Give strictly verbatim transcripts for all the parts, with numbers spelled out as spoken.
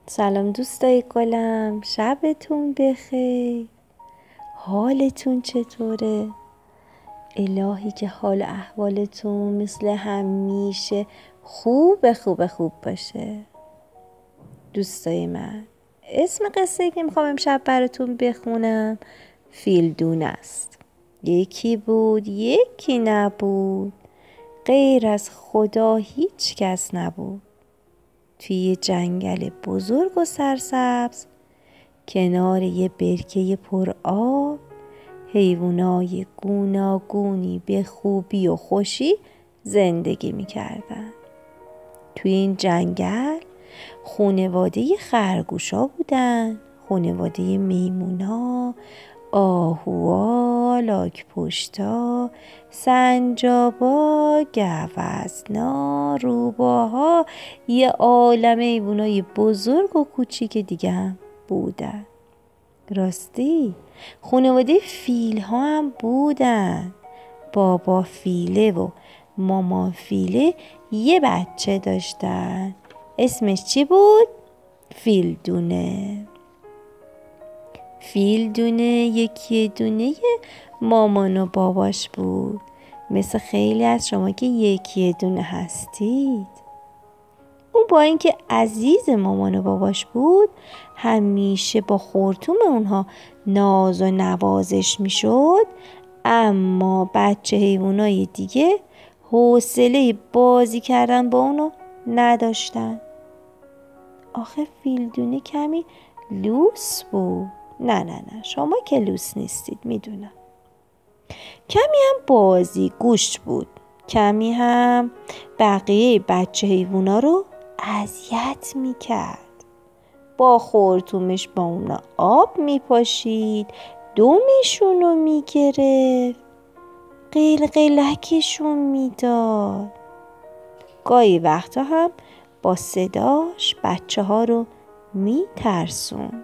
سلام دوستای گلم، شبتون بخیر. حالتون چطوره؟ الهی که حال احوالتون مثل همیشه خوب خوب خوب باشه. دوستای من، اسم قصه که میخوام امشب براتون بخونم فیلدون است. یکی بود یکی نبود، غیر از خدا هیچ کس نبود. توی یه جنگل بزرگ و سرسبز، کنار یه برکه پر آب، حیوانای گوناگونی به خوبی و خوشی زندگی میکردن. توی این جنگل خانواده خرگوشا بودن، خانواده میمونا، آهوها، لاک‌پشتا، سنجابا، گوزنا، روباها، یه عالمه حیوانای بزرگ و کوچیک دیگه هم بودن. راستی خانواده فیل ها هم بودن. بابا فیله و مامان فیله یه بچه داشتن. اسمش چی بود؟ فیلدونه. فیلدونه یکی دونه مامان و باباش بود، مثل خیلی از شما که یکی دونه هستید. اون با اینکه عزیز مامان و باباش بود، همیشه با خورتوم اونها ناز و نوازش میشد، اما بچه حیوانای دیگه حوصله بازی کردن با اونو نداشتن. آخه فیلدونه کمی لوس بود. نه نه نه شما که لوس نیستید، میدونم. کمی هم بازی گوش بود، کمی هم بقیه بچه حیوونا رو اذیت میکرد. با خورتومش با اونا آب میپاشید، دومشون رو میگرفت، قلقلکشون میداد. گاهی وقتا هم با صداش بچه ها رو میترسوند.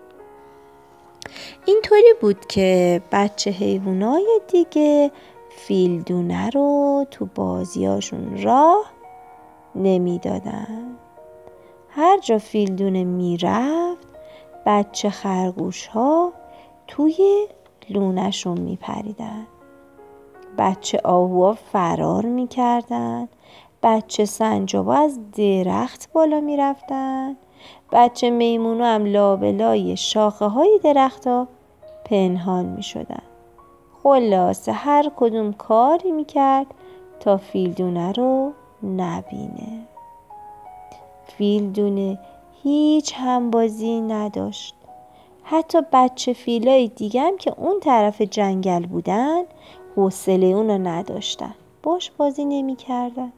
اینطوری بود که بچه حیوانای دیگه فیلدونه رو تو بازیاشون راه نمیدادن. هر جا فیلدونه میرفت، بچه خرگوش ها توی لونشون میپریدن. بچه آهوها فرار میکردن، بچه سنجابا از درخت بالا میرفتن، بچه میمونو هم لابلای شاخه های درخت ها پنهان می شدن. خلاصه هر کدوم کاری می کرد تا فیلدونه رو نبینه. فیلدونه هیچ همبازی نداشت. حتی بچه فیلای دیگه هم که اون طرف جنگل بودن حوصله اون رو نداشتن، باش بازی نمی کردن.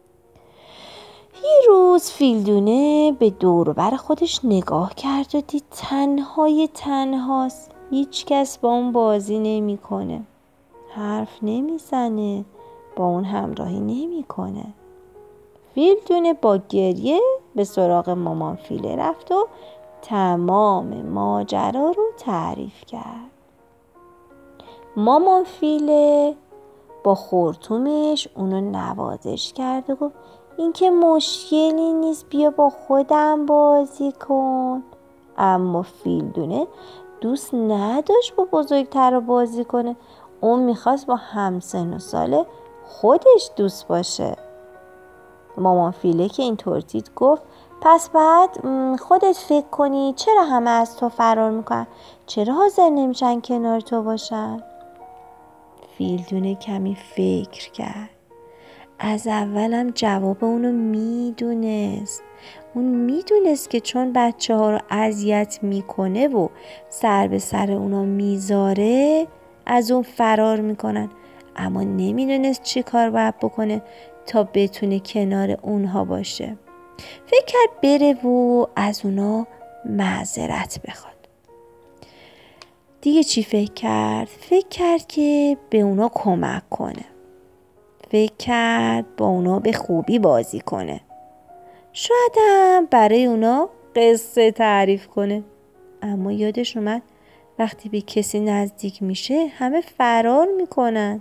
یه روز فیلدونه به دور و بر خودش نگاه کرد و دید تنهای تنهاست. هیچ کس با اون بازی نمی کنه، حرف نمی زنه، با اون همراهی نمی کنه. فیلدونه با گریه به سراغ مامان فیله رفت و تمام ماجرا رو تعریف کرد. مامان فیله با خورتومش اونو نوازش کرد و گفت این که مشکلی نیست، بیا با خودم بازی کن. اما فیلدونه دوست نداشت با بزرگتر رو بازی کنه، اون میخواست با همسن و سال خودش دوست باشه. مامان فیله که اینطور دید گفت پس بعد خودت فکر کنی چرا همه از تو فرار میکنن، چرا حاضر نمیشن کنار تو باشن. فیلدونه کمی فکر کرد. از اولم جواب اونو میدونست. اون میدونست که چون بچه ها رو اذیت میکنه و سر به سر اونا میذاره از اون فرار میکنن، اما نمیدونست چی کار باید بکنه تا بتونه کنار اونها باشه. فکر کرد بره و از اونا معذرت بخواد. دیگه چی فکر کرد؟ فکر کرد که به اونا کمک کنه. فکر کرد با اونا به خوبی بازی کنه. شاید هم برای اونا قصه تعریف کنه. اما یادش اومد وقتی به کسی نزدیک میشه همه فرار میکنن.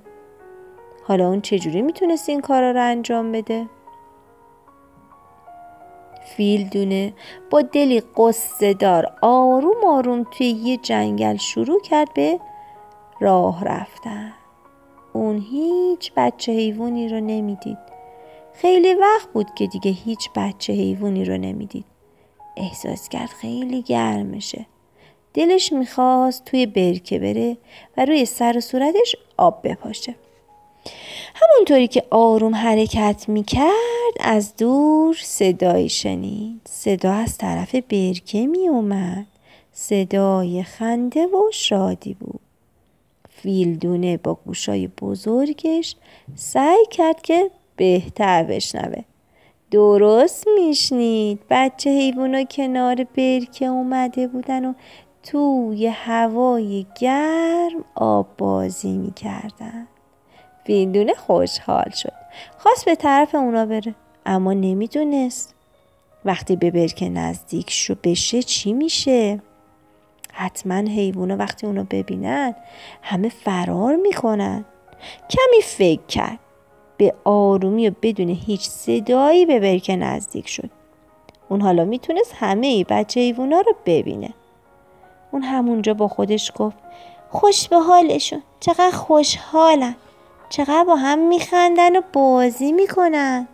حالا اون چجوری میتونست این کارا رو انجام بده؟ فیلدونه با دلی قصه دار آروم آروم توی یه جنگل شروع کرد به راه رفتن. اون هیچ بچه حیوانی رو نمیدید. خیلی وقت بود که دیگه هیچ بچه حیوانی رو نمیدید. احساس کرد خیلی گرمشه. دلش میخواست توی برکه بره و روی سر و صورتش آب بپاشه. همونطوری که آروم حرکت میکرد از دور صدایی شنید. صدا از طرف برکه میومد. صدای خنده و شادی بود. فیلدونه با گوشای بزرگش سعی کرد که بهتر بشنوه. درست میشنید. بچه حیوونا کنار برکه اومده بودن و توی هوای گرم آب بازی میکردن. فیلدونه خوشحال شد. خواست به طرف اونا بره اما نمیدونست وقتی به برکه نزدیک شو بشه چی میشه. حتما حیوونا وقتی اونو ببینن همه فرار میکنن. کمی فکر کرد. به آرومی و بدون هیچ صدایی به برکه نزدیک شد. اون حالا میتونست همه ای بچه حیوونا رو ببینه. اون همونجا با خودش گفت خوش به حالشون، چقدر خوشحالن، چقدر با هم میخندن و بازی میکنن.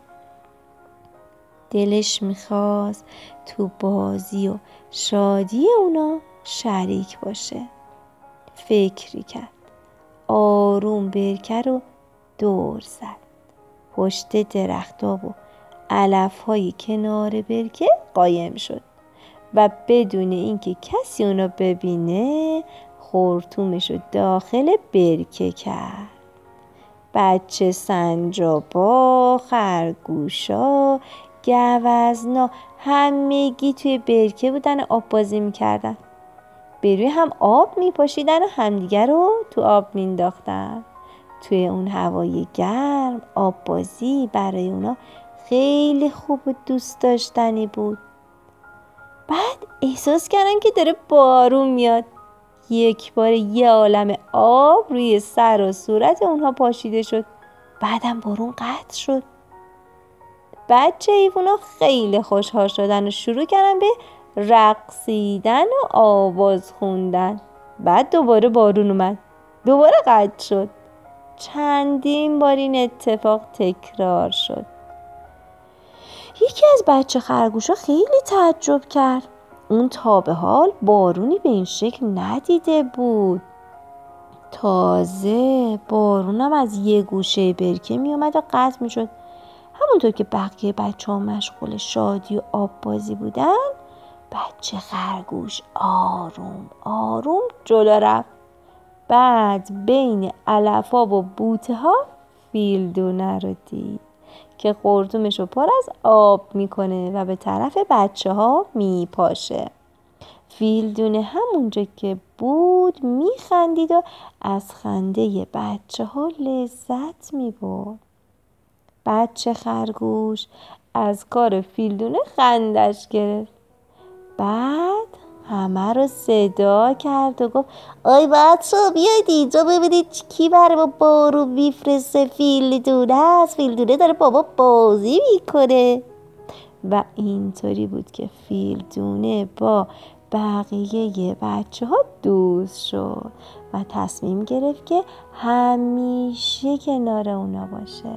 دلش میخواست تو بازی و شادی اونا شریک باشه. فکری کرد. آروم برکه رو دور زد. پشت درخت‌ها و علف‌های کنار برکه قایم شد و بدون اینکه کسی اونو ببینه خرطومش رو داخل برکه کرد. بچه سنجابا، خرگوشا، گوزنا همگی توی برکه بودن و آب بازی میکردن. به روی هم آب میپاشیدن و همدیگر رو تو آب مینداختن. توی اون هوای گرم آب بازی برای اونا خیلی خوب و دوست داشتنی بود. بعد احساس کردن که داره بارون میاد. یک بار یه عالم آب روی سر و صورت اونها پاشیده شد. بعدم بارون قطع شد. بچه حیوونا خیلی خوشحال شدن و شروع کردن به رقصیدن و آواز خوندن. بعد دوباره بارون اومد. دوباره قطع شد. چندین بار این اتفاق تکرار شد. یکی از بچه خرگوشا خیلی تعجب کرد. اون تا به حال بارونی به این شکل ندیده بود. تازه بارونم از یه گوشه برکه می اومد و قطع می شد. همونطور که بقیه بچه ها مشغول شادی و آب بازی بودن بچه خرگوش آروم آروم جلو رفت. بعد بین علف‌ها و بوته ها فیلدونه رو دید که خرطومش رو پر از آب میکنه و به طرف بچه ها میپاشه. فیلدونه همونجا که بود میخندید و از خنده بچه ها لذت میبرد. بچه خرگوش از کار فیلدونه خندش گرفت. بعد همه رو صدا کرد و گفت آی بچه ها بیاید اینجا ببینید کی برای ما بارون میفرسته. فیلدونه است. فیلدونه داره بابا بازی میکنه. و اینطوری بود که فیلدونه با بقیه بچه ها دوست شد و تصمیم گرفت که همیشه کنار اونا باشه.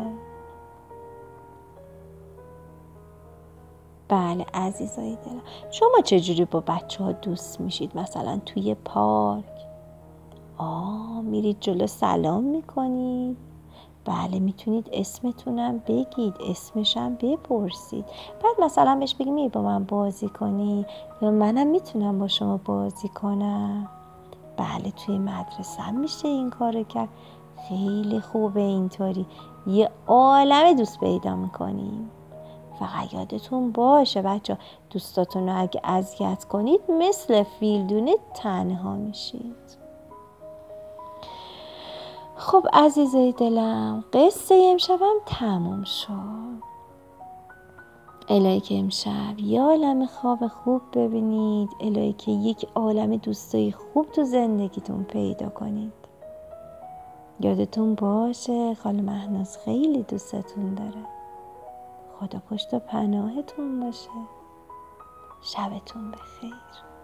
بله عزیزای دلم، شما چجوری با بچه ها دوست میشید؟ مثلا توی پارک آه میرید جلو سلام میکنید. بله میتونید اسمتونم بگید، اسمشم بپرسید. بعد مثلا بهش بگید می با من بازی کنی یا منم میتونم با شما بازی کنم. بله توی مدرسه هم میشه این کارو کرد. خیلی خوبه اینطوری یه عالمه دوست پیدا میکنیم. فقط یادتون باشه بچه دوستاتون رو اگه اذیت کنید مثل فیلدونه تنها میشید. خب عزیزای دلم قصه امشبم تموم شد. الهی که امشب یه عالم خواب خوب ببینید. الهی که یک عالم دوستای خوب تو زندگیتون پیدا کنید. یادتون باشه خاله مهناز خیلی دوستتون داره. خدا پشت و پناهتون باشه. شبتون بخیر.